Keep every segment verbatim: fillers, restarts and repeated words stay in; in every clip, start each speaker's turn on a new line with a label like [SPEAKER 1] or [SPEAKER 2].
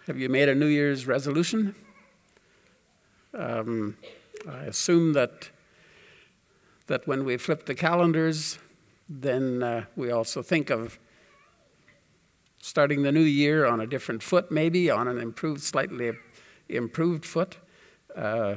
[SPEAKER 1] Have you made a New Year's resolution? Um, I assume that that when we flip the calendars, then uh, we also think of starting the new year on a different foot, maybe on an improved, slightly improved foot. Uh,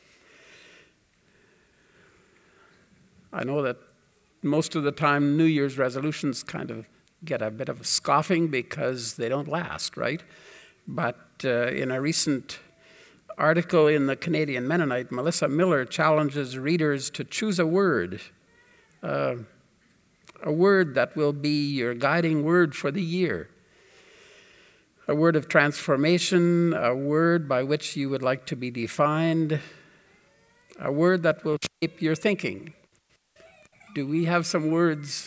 [SPEAKER 1] I know that most of the time New Year's resolutions kind of get a bit of scoffing because they don't last, right? But uh, in a recent article in the Canadian Mennonite, Melissa Miller challenges readers to choose a word, uh, a word that will be your guiding word for the year, a word of transformation, a word by which you would like to be defined, a word that will shape your thinking. Do we have some words?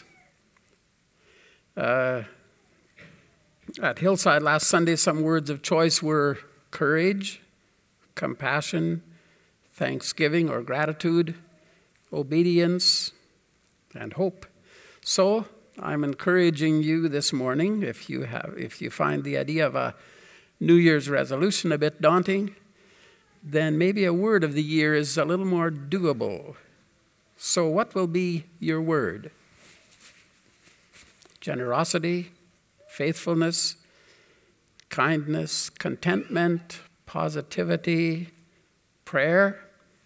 [SPEAKER 1] Uh, at Hillside last Sunday, some words of choice were courage, compassion, thanksgiving or gratitude, obedience, and hope. So I'm encouraging you this morning, if you have, if you find the idea of a New Year's resolution a bit daunting, then maybe a word of the year is a little more doable. So what will be your word? Generosity, faithfulness, kindness, contentment, positivity, prayer.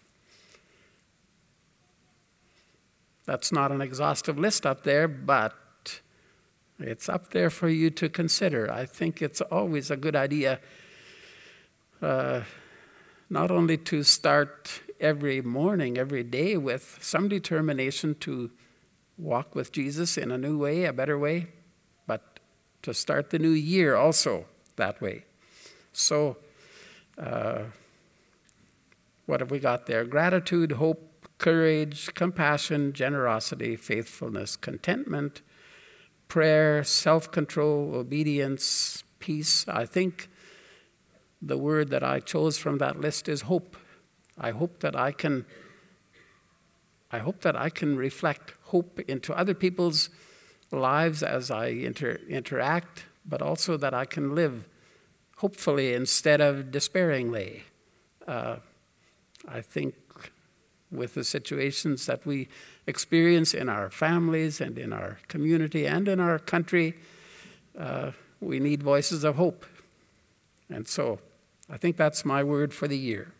[SPEAKER 1] That's not an exhaustive list up there, but it's up there for you to consider. I think it's always a good idea uh, not only to start every morning, every day with some determination to walk with Jesus in a new way, a better way, but to start the new year also that way. So, uh, what have we got there? Gratitude, hope, courage, compassion, generosity, faithfulness, contentment, prayer, self-control, obedience, peace. I think the word that I chose from that list is hope. I hope that I can I hope that I can reflect hope into other people's lives as I inter- interact, but also that I can live hopefully instead of despairingly. Uh, I think with the situations that we experience in our families and in our community and in our country, uh, we need voices of hope. And so I think that's my word for the year.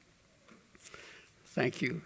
[SPEAKER 1] Thank you.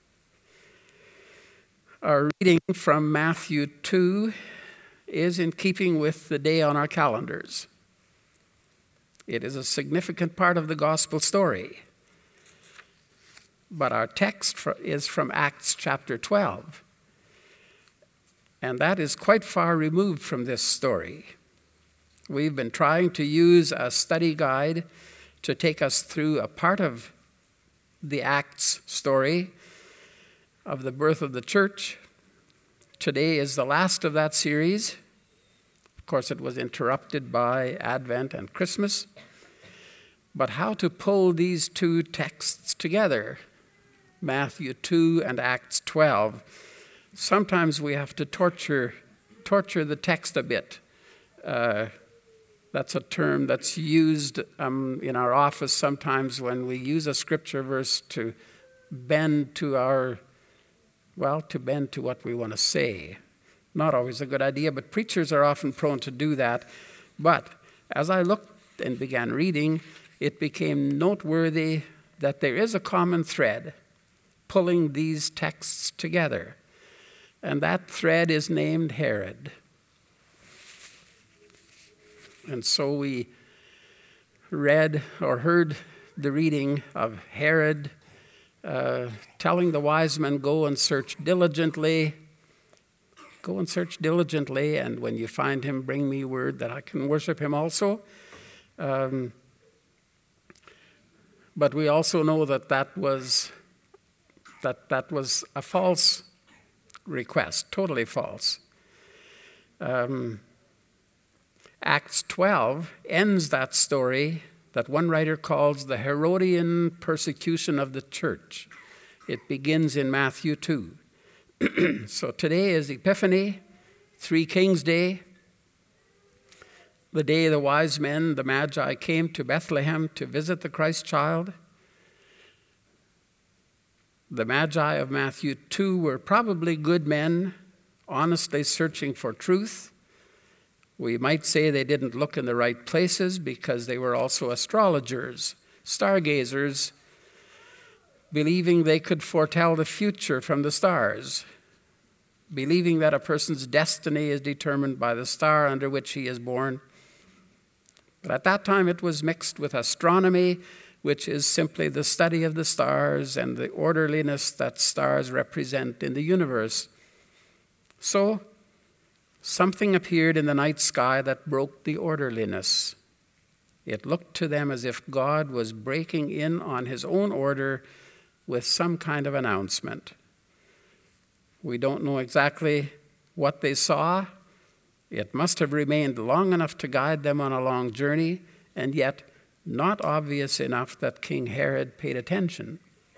[SPEAKER 1] Our reading from Matthew two is in keeping with the day on our calendars. It is a significant part of the gospel story. But our text is from Acts chapter twelve. And that is quite far removed from this story. We've been trying to use a study guide to take us through a part of the Acts story of the birth of the church. Today is the last of that series. Of course, it was interrupted by Advent and Christmas. But how to pull these two texts together, Matthew two and Acts twelve, sometimes we have to torture torture the text a bit. Uh, that's a term that's used um, in our office sometimes when we use a scripture verse to bend to our, well, to bend to what we want to say. Not always a good idea, but preachers are often prone to do that. But as I looked and began reading, it became noteworthy that there is a common thread pulling these texts together. And that thread is named Herod. And so we read or heard the reading of Herod uh, telling the wise men, go and search diligently. Go and search diligently, and when you find him, bring me word that I can worship him also. Um, but we also know that that was that that was a false request, totally false. Um, Acts twelve ends that story that one writer calls the Herodian persecution of the church. It begins in Matthew two. So today is Epiphany, Three Kings Day. the day the wise men, the Magi, came to Bethlehem to visit the Christ child. The Magi of Matthew two were probably good men, honestly searching for truth. We might say they didn't look in the right places because they were also astrologers, stargazers, believing they could foretell the future from the stars, believing that a person's destiny is determined by the star under which he is born. But at that time it was mixed with astronomy, which is simply the study of the stars and the orderliness that stars represent in the universe. So, something appeared in the night sky that broke the orderliness. It looked to them as if God was breaking in on his own order with some kind of announcement. We don't know exactly what they saw. It must have remained long enough to guide them on a long journey, and yet not obvious enough that King Herod paid attention.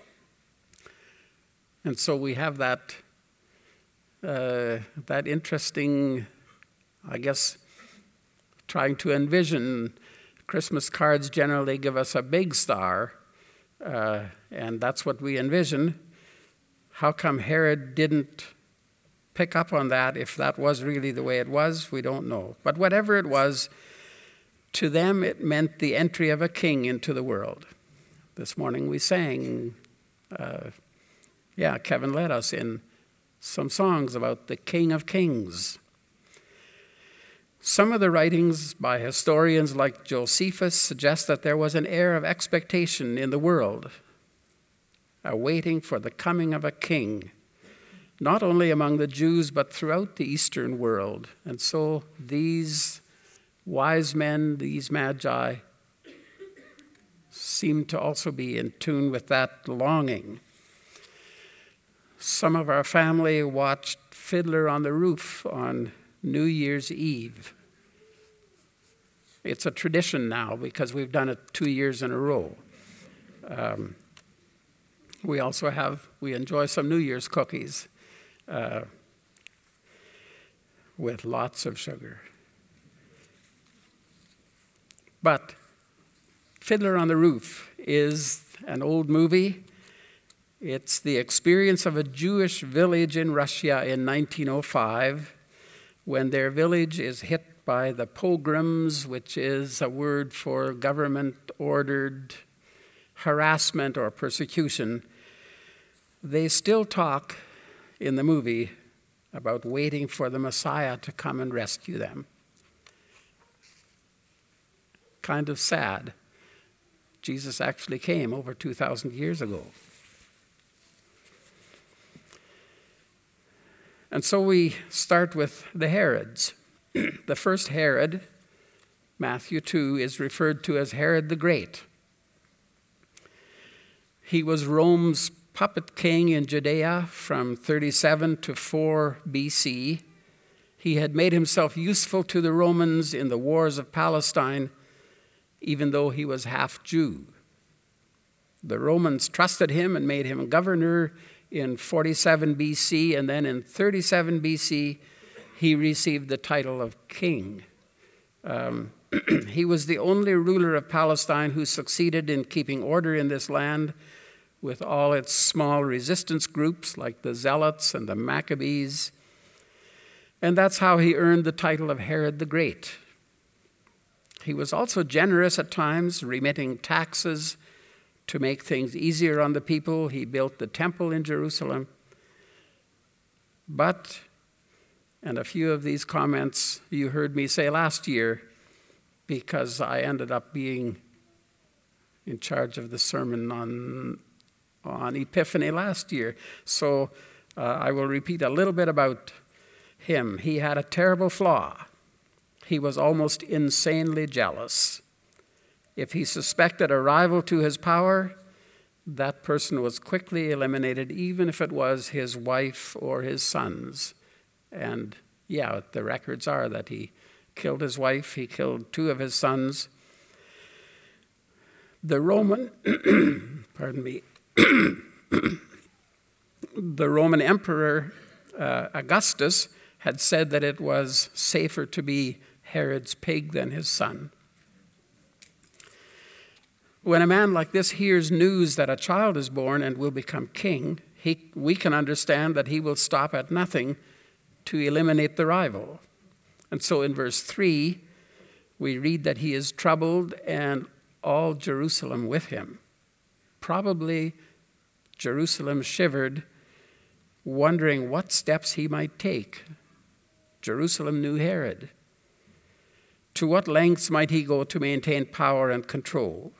[SPEAKER 1] And so we have that, uh, that interesting, I guess, trying to envision. Christmas cards generally give us a big star, uh, and that's what we envision. How come Herod didn't pick up on that? If that was really the way it was, we don't know. But whatever it was, to them it meant the entry of a king into the world. This morning we sang, uh, yeah, Kevin led us in some songs about the King of Kings. Some of the writings by historians like Josephus suggest that there was an air of expectation in the world, awaiting for the coming of a king, not only among the Jews, but throughout the Eastern world. And so these wise men, these Magi, seem to also be in tune with that longing. Some of our family watched Fiddler on the Roof on New Year's Eve. It's a tradition now because we've done it two years in a row. Um, we also have, we enjoy some New Year's cookies uh, with lots of sugar. But Fiddler on the Roof is an old movie. It's the experience of a Jewish village in Russia in nineteen oh five when their village is hit by the pogroms, which is a word for government-ordered harassment or persecution. They still talk in the movie about waiting for the Messiah to come and rescue them. Kind of sad. Jesus actually came over two thousand years ago. And so we start with the Herods. The first Herod, Matthew two, is referred to as Herod the Great. He was Rome's puppet king in Judea from thirty-seven to four B C. He had made himself useful to the Romans in the wars of Palestine, even though he was half Jew. The Romans trusted him and made him governor in forty-seven B C, and then in thirty-seven B C, he received the title of king. Um, he was the only ruler of Palestine who succeeded in keeping order in this land with all its small resistance groups like the Zealots and the Maccabees. And that's how he earned the title of Herod the Great. He was also generous at times, remitting taxes to make things easier on the people. He built the temple in Jerusalem. But, and a few of these comments you heard me say last year, because I ended up being in charge of the sermon on, on Epiphany last year. So uh, I will repeat a little bit about him. He had a terrible flaw. He was almost insanely jealous. If he suspected a rival to his power, that person was quickly eliminated, even if it was his wife or his sons. And yeah, the records are that he killed his wife, he killed two of his sons. The Roman, pardon me, the Roman emperor uh, Augustus had said that it was safer to be Herod's pig than his son. When a man like this hears news that a child is born and will become king, he, we can understand that he will stop at nothing to eliminate the rival. And so in verse three, we read that he is troubled and all Jerusalem with him. Probably Jerusalem shivered, wondering what steps he might take. Jerusalem knew Herod. To what lengths might he go to maintain power and control?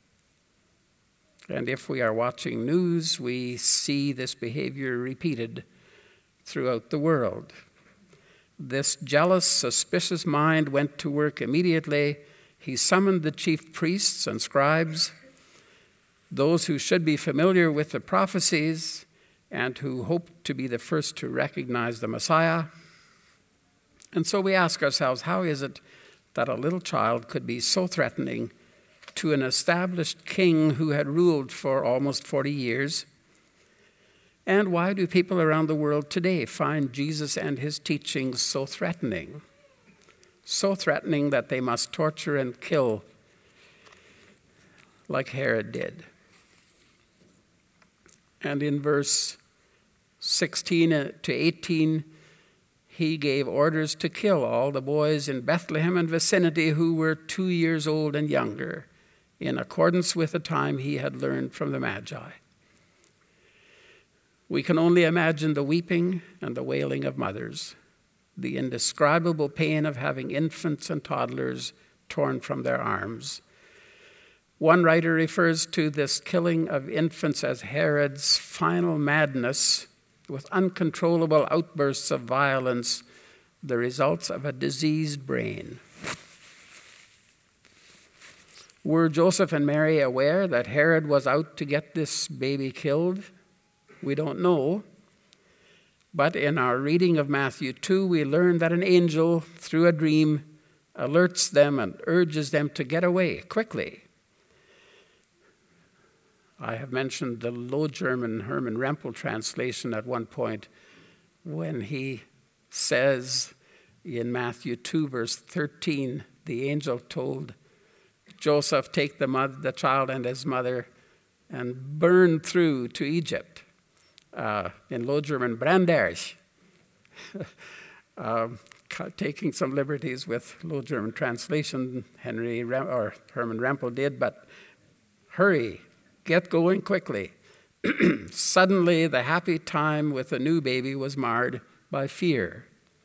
[SPEAKER 1] And if we are watching news, we see this behavior repeated throughout the world. This jealous, suspicious mind went to work immediately. He summoned the chief priests and scribes, those who should be familiar with the prophecies and who hoped to be the first to recognize the Messiah. And so we ask ourselves, how is it that a little child could be so threatening to an established king who had ruled for almost forty years? And why do people around the world today find Jesus and his teachings so threatening? So threatening that they must torture and kill like Herod did. And in verse sixteen to eighteen, he gave orders to kill all the boys in Bethlehem and vicinity who were two years old and younger, in accordance with the time he had learned from the Magi. We can only imagine the weeping and the wailing of mothers, the indescribable pain of having infants and toddlers torn from their arms. One writer refers to this killing of infants as Herod's final madness, with uncontrollable outbursts of violence, the results of a diseased brain. Were Joseph and Mary aware that Herod was out to get this baby killed? We don't know. But in our reading of Matthew two, we learn that an angel, through a dream, alerts them and urges them to get away quickly. I have mentioned the Low German Herman Rempel translation at one point when he says in Matthew two, verse thirteen, the angel told Joseph, take the, mother, the child and his mother and burn through to Egypt. Uh, in Low German, branderich. um, taking some liberties with Low German translation, Henry Rem- or Herman Rempel did, but hurry, get going quickly. Suddenly, the happy time with the new baby was marred by fear.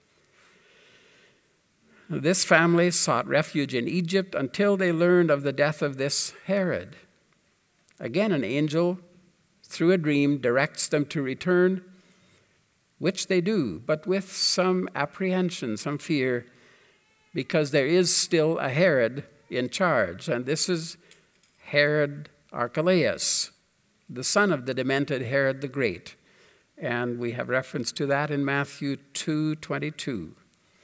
[SPEAKER 1] This family sought refuge in Egypt until they learned of the death of this Herod. Again, an angel, through a dream, directs them to return, which they do, but with some apprehension, some fear, because there is still a Herod in charge, and this is Herod Archelaus, the son of the demented Herod the Great. And we have reference to that in Matthew two twenty-two.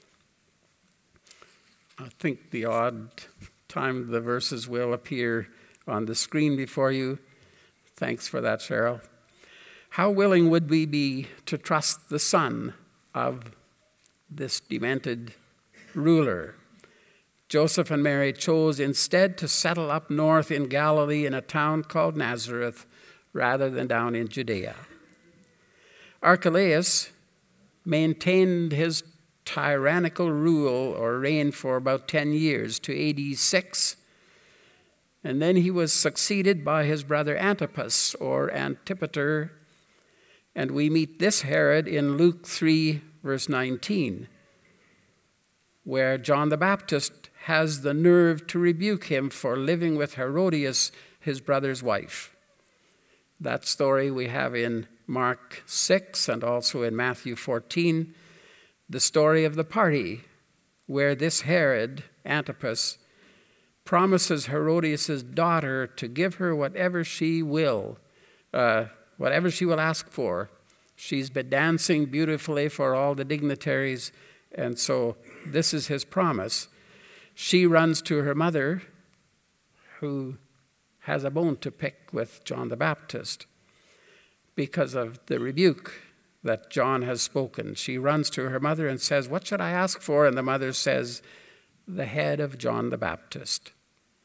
[SPEAKER 1] I think the odd time the verses will appear on the screen before you. Thanks for that, Cheryl. How willing would we be to trust the son of this demented ruler? Joseph and Mary chose instead to settle up north in Galilee in a town called Nazareth rather than down in Judea. Archelaus maintained his tyrannical rule or reign for about ten years to A D six, and then he was succeeded by his brother Antipas or Antipater, and we meet this Herod in Luke three, verse nineteen, where John the Baptist has the nerve to rebuke him for living with Herodias, his brother's wife. That story we have in Mark six and also in Matthew fourteen, the story of the party where this Herod, Antipas, promises Herodias' daughter to give her whatever she will, uh, whatever she will ask for. She's been dancing beautifully for all the dignitaries, and so this is his promise. She runs to her mother, who has a bone to pick with John the Baptist because of the rebuke that John has spoken. She runs to her mother and says, "What should I ask for?" And the mother says, the head of John the Baptist.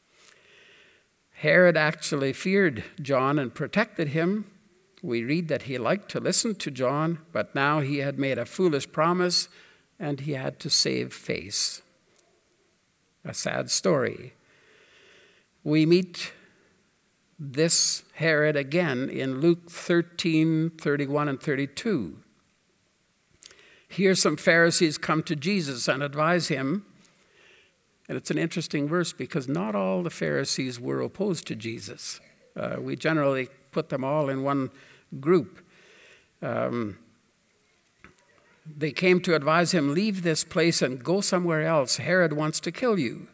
[SPEAKER 1] Herod actually feared John and protected him. We read that he liked to listen to John, but now he had made a foolish promise and he had to save face. A sad story. We meet this Herod again in Luke thirteen, thirty-one and thirty-two. Here some Pharisees come to Jesus and advise him. And it's an interesting verse because not all the Pharisees were opposed to Jesus. Uh, we generally put them all in one group. Um, they came to advise him, leave this place and go somewhere else. Herod wants to kill you.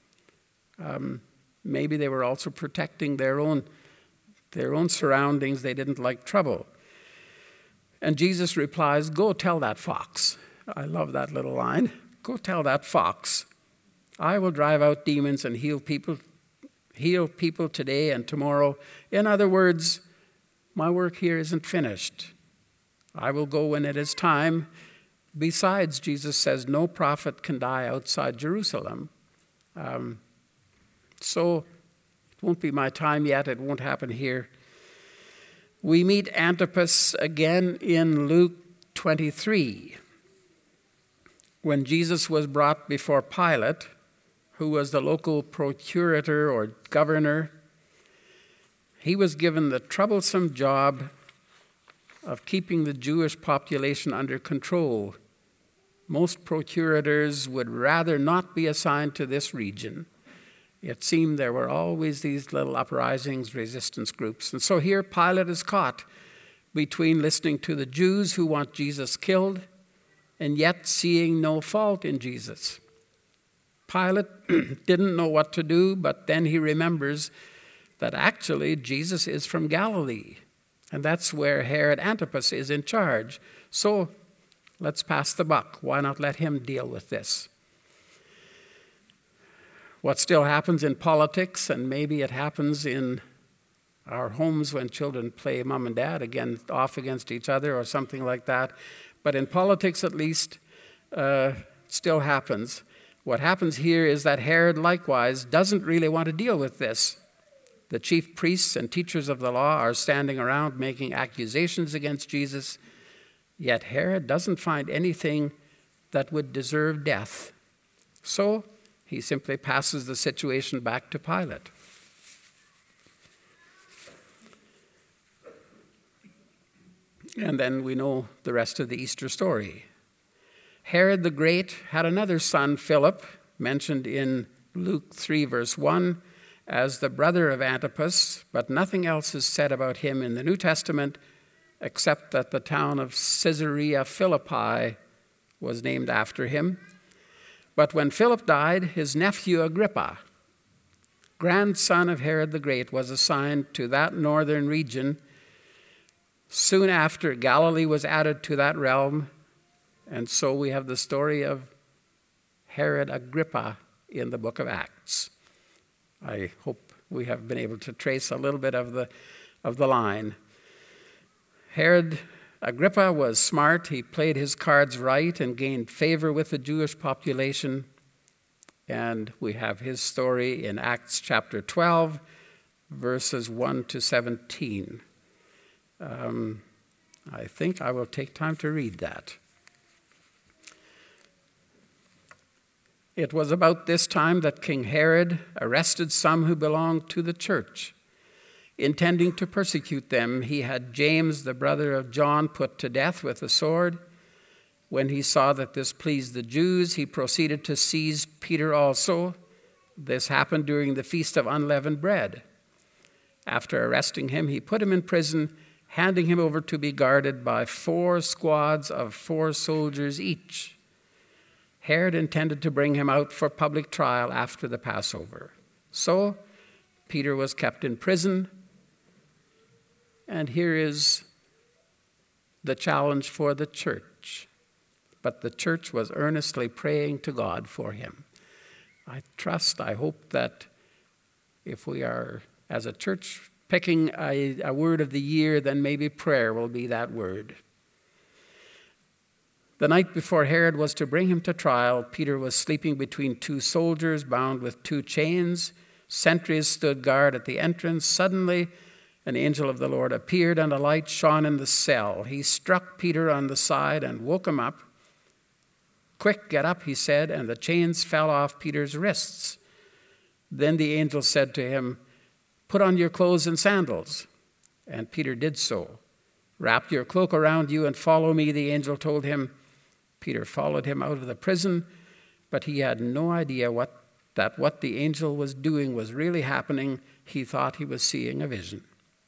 [SPEAKER 1] Um, maybe they were also protecting their own, their own surroundings. They didn't like trouble. And Jesus replies, go tell that fox. I love that little line. Go tell that fox. I will drive out demons and heal people, heal people today and tomorrow. In other words, my work here isn't finished. I will go when it is time. Besides, Jesus says, no prophet can die outside Jerusalem. Um, so it won't be my time yet. It won't happen here. We meet Antipas again in Luke twenty-three. When Jesus was brought before Pilate, who was the local procurator or governor, he was given the troublesome job of keeping the Jewish population under control. Most procurators would rather not be assigned to this region. It seemed there were always these little uprisings, resistance groups. And so here Pilate is caught between listening to the Jews who want Jesus killed and yet seeing no fault in Jesus. Pilate didn't know what to do, but then he remembers that actually Jesus is from Galilee, and that's where Herod Antipas is in charge. So let's pass the buck. Why not let him deal with this? What still happens in politics, and maybe it happens in our homes when children play mom and dad again off against each other or something like that, but in politics at least, uh, it still happens. What happens here is that Herod likewise doesn't really want to deal with this. The chief priests and teachers of the law are standing around making accusations against Jesus, yet Herod doesn't find anything that would deserve death. So he simply passes the situation back to Pilate. And then we know the rest of the Easter story. Herod the Great had another son, Philip, mentioned in Luke three, verse one, as the brother of Antipas, but nothing else is said about him in the New Testament except that the town of Caesarea Philippi was named after him. But when Philip died, his nephew Agrippa, grandson of Herod the Great, was assigned to that northern region. Soon after, Galilee was added to that realm, and so we have the story of Herod Agrippa in the book of Acts. I hope we have been able to trace a little bit of the, of the line. Herod Agrippa was smart. He played his cards right and gained favor with the Jewish population. And we have his story in Acts chapter twelve, verses one to seventeen. Um, I think I will take time to read that. It was about this time that King Herod arrested some who belonged to the church. Intending to persecute them, he had James, the brother of John, put to death with a sword. When he saw that this pleased the Jews, he proceeded to seize Peter also. This happened during the Feast of Unleavened Bread. After arresting him, he put him in prison, handing him over to be guarded by four squads of four soldiers each. Herod intended to bring him out for public trial after the Passover. So Peter was kept in prison. And here is the challenge for the church. But the church was earnestly praying to God for him. I trust, I hope that if we are, as a church, picking a, a word of the year, then maybe prayer will be that word. The night before Herod was to bring him to trial, Peter was sleeping between two soldiers bound with two chains. Sentries stood guard at the entrance. Suddenly, an angel of the Lord appeared, and a light shone in the cell. He struck Peter on the side and woke him up. "Quick, get up," he said, and the chains fell off Peter's wrists. Then the angel said to him, "Put on your clothes and sandals." And Peter did so. "Wrap your cloak around you and follow me," the angel told him. Peter followed him out of the prison, but he had no idea what, that what the angel was doing was really happening. He thought he was seeing a vision.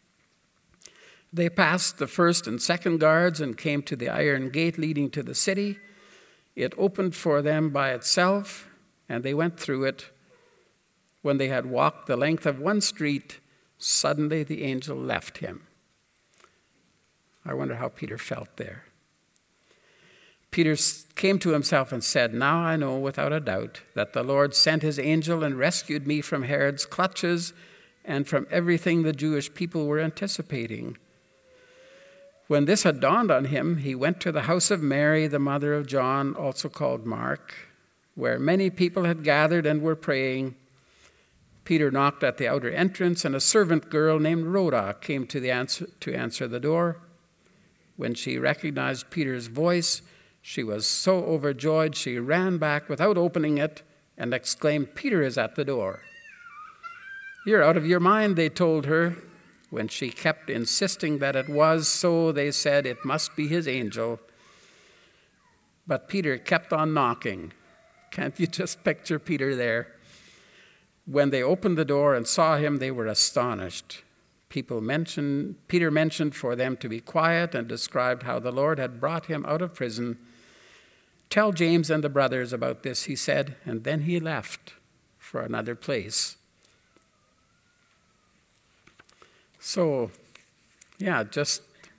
[SPEAKER 1] They passed the first and second guards and came to the iron gate leading to the city. It opened for them by itself, and they went through it. When they had walked the length of one street, suddenly the angel left him. I wonder how Peter felt there. Peter came to himself and said, "Now I know without a doubt that the Lord sent his angel and rescued me from Herod's clutches and from everything the Jewish people were anticipating." When this had dawned on him, he went to the house of Mary, the mother of John, also called Mark, where many people had gathered and were praying. Peter knocked at the outer entrance, and a servant girl named Rhoda came to, the answer, to answer the door. When she recognized Peter's voice, she was so overjoyed she ran back without opening it and exclaimed, "Peter is at the door." "You're out of your mind," they told her. When she kept insisting that it was so, they said it must be his angel. But Peter kept on knocking. Can't you just picture Peter there? When they opened the door and saw him, they were astonished. People mentioned, Peter mentioned for them to be quiet and described how the Lord had brought him out of prison. "Tell James and the brothers about this," he said, and then he left for another place. So, yeah, just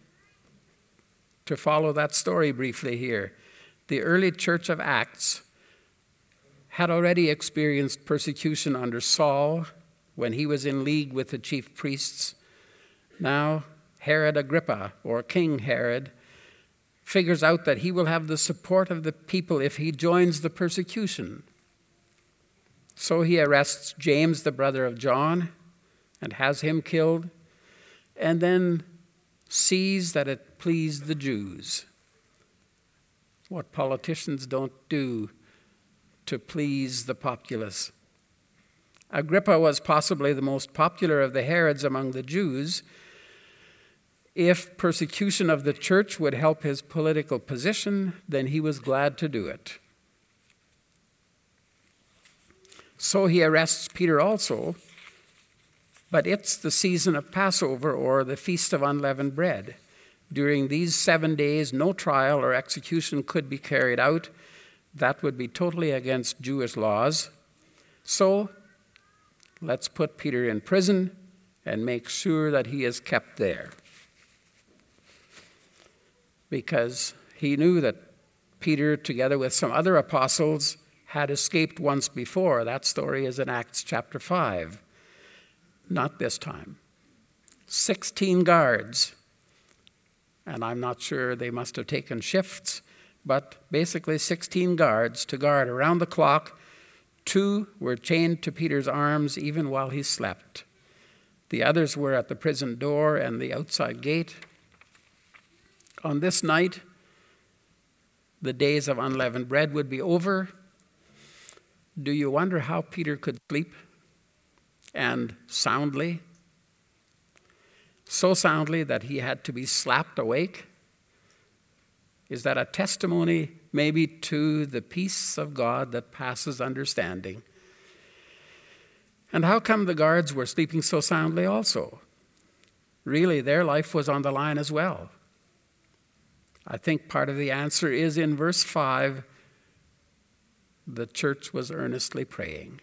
[SPEAKER 1] to follow that story briefly here, the early church of Acts had already experienced persecution under Saul when he was in league with the chief priests. Now, Herod Agrippa, or King Herod, figures out that he will have the support of the people if he joins the persecution. So he arrests James, the brother of John, and has him killed, and then sees that it pleased the Jews. What politicians don't do to please the populace. Agrippa was possibly the most popular of the Herods among the Jews. If persecution of the church would help his political position, then he was glad to do it. So he arrests Peter also, but it's the season of Passover, or the Feast of Unleavened Bread. During these seven days, no trial or execution could be carried out. That would be totally against Jewish laws. So let's put Peter in prison and make sure that he is kept there. Because he knew that Peter, together with some other apostles, had escaped once before. That story is in Acts chapter five. Not this time. Sixteen guards, and I'm not sure, they must have taken shifts, but basically sixteen guards to guard around the clock. Two were chained to Peter's arms even while he slept. The others were at the prison door and the outside gate. On this night, the days of unleavened bread would be over. Do you wonder how Peter could sleep? And soundly, so soundly that he had to be slapped awake? Is that a testimony maybe to the peace of God that passes understanding? And how come the guards were sleeping so soundly also? Really, their life was on the line as well. I think part of the answer is in verse five, the church was earnestly praying.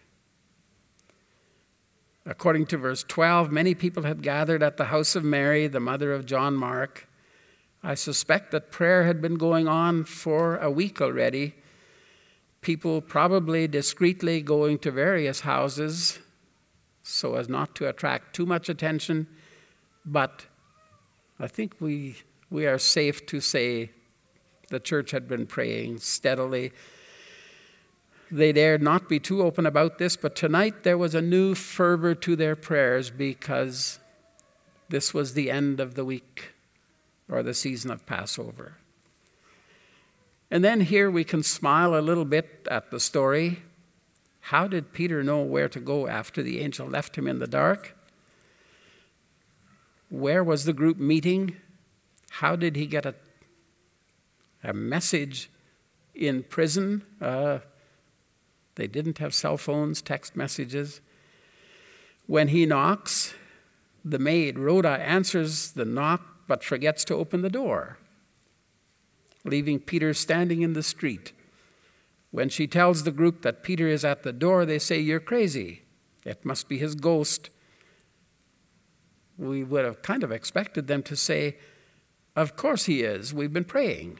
[SPEAKER 1] According to verse twelve, many people had gathered at the house of Mary, the mother of John Mark. I suspect that prayer had been going on for a week already. People probably discreetly going to various houses so as not to attract too much attention. But I think we, we are safe to say The church had been praying steadily. They dared not be too open about this, but tonight there was a new fervor to their prayers because this was the end of the week or the season of Passover. And then here we can smile a little bit at the story. How did Peter know where to go after the angel left him in the dark? Where was the group meeting? How did he get a, a message in prison? Uh, they didn't have cell phones, text messages. When he knocks, the maid, Rhoda, answers the knock but forgets to open the door, leaving Peter standing in the street. When she tells the group that Peter is at the door, they say, "You're crazy. It must be his ghost." We would have kind of expected them to say, "Of course he is. We've been praying."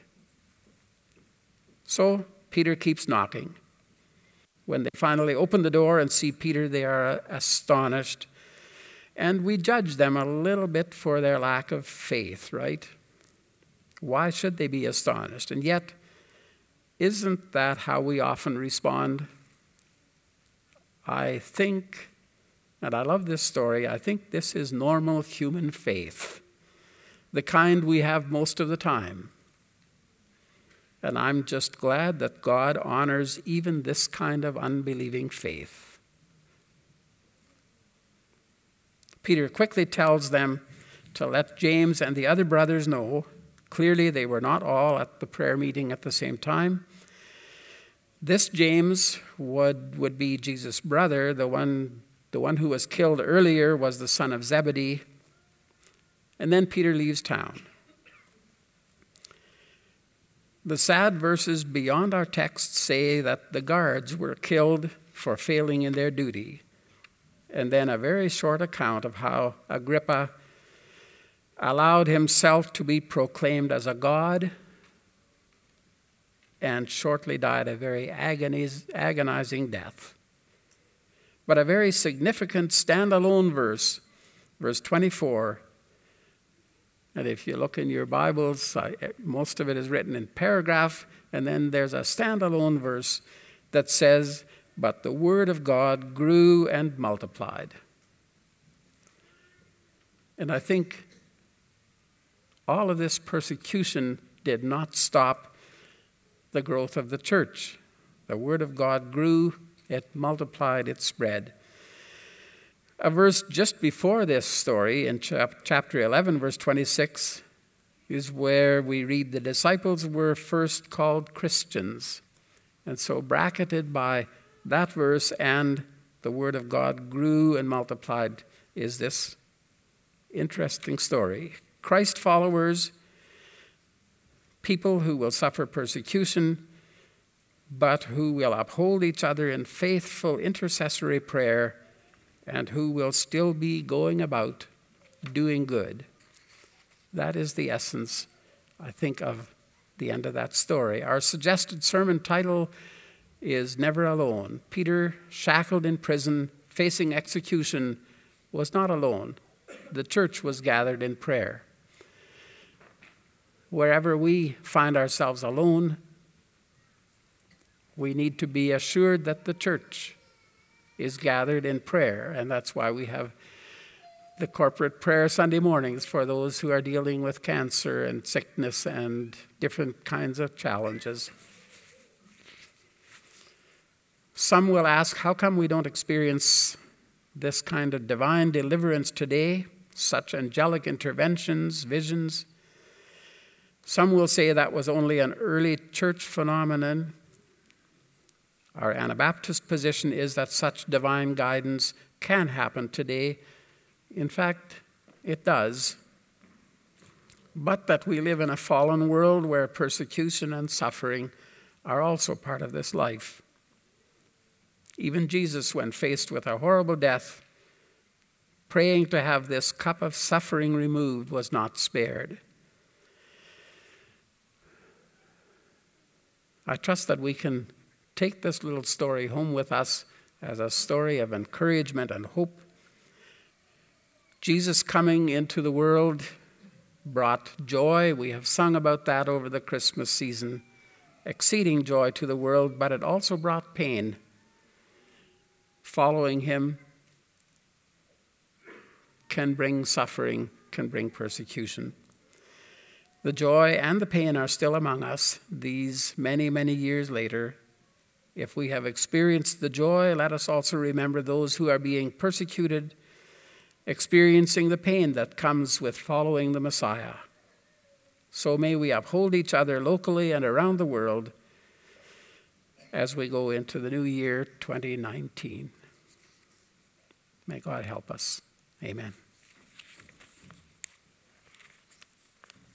[SPEAKER 1] So Peter keeps knocking. When they finally open the door and see Peter, they are astonished. And we judge them a little bit for their lack of faith, right? Why should they be astonished? And yet, isn't that how we often respond? I think, and I love this story, I think this is normal human faith, the kind we have most of the time. And I'm just glad that God honors even this kind of unbelieving faith. Peter quickly tells them to let James and the other brothers know. Clearly, they were not all at the prayer meeting at the same time. This James would, would be Jesus' brother. The one, the one who was killed earlier was the son of Zebedee. And then Peter leaves town. The sad verses beyond our text say that the guards were killed for failing in their duty. And then a very short account of how Agrippa allowed himself to be proclaimed as a god and shortly died a very agoniz- agonizing death. But a very significant standalone verse, verse twenty-four, and if you look in your Bibles, I, most of it is written in paragraph, and then there's a standalone verse that says, "But the word of God grew and multiplied." And I think all of this persecution did not stop the growth of the church. The word of God grew, it multiplied, it spread. A verse just before this story, in chapter eleven, verse twenty-six, is where we read the disciples were first called Christians. And so bracketed by that verse and the word of God grew and multiplied is this interesting story. Christ followers, people who will suffer persecution, but who will uphold each other in faithful intercessory prayer and who will still be going about doing good. That is the essence, I think, of the end of that story. Our suggested sermon title is Never Alone. Peter, shackled in prison, facing execution, was not alone. The church was gathered in prayer. Wherever we find ourselves alone, we need to be assured that the church is gathered in prayer, and that's why we have the corporate prayer Sunday mornings for those who are dealing with cancer and sickness and different kinds of challenges. Some will ask, how come we don't experience this kind of divine deliverance today, such angelic interventions, visions? Some will say that was only an early church phenomenon. Our Anabaptist position is that such divine guidance can happen today. In fact, it does. But that we live in a fallen world where persecution and suffering are also part of this life. Even Jesus, when faced with a horrible death, praying to have this cup of suffering removed, was not spared. I trust that we can take this little story home with us as a story of encouragement and hope. Jesus coming into the world brought joy. We have sung about that over the Christmas season, exceeding joy to the world, but it also brought pain. Following him can bring suffering, can bring persecution. The joy and the pain are still among us these many, many years later. If we have experienced the joy, let us also remember those who are being persecuted, experiencing the pain that comes with following the Messiah. So may we uphold each other locally and around the world as we go into the new year, twenty nineteen. May God help us. Amen.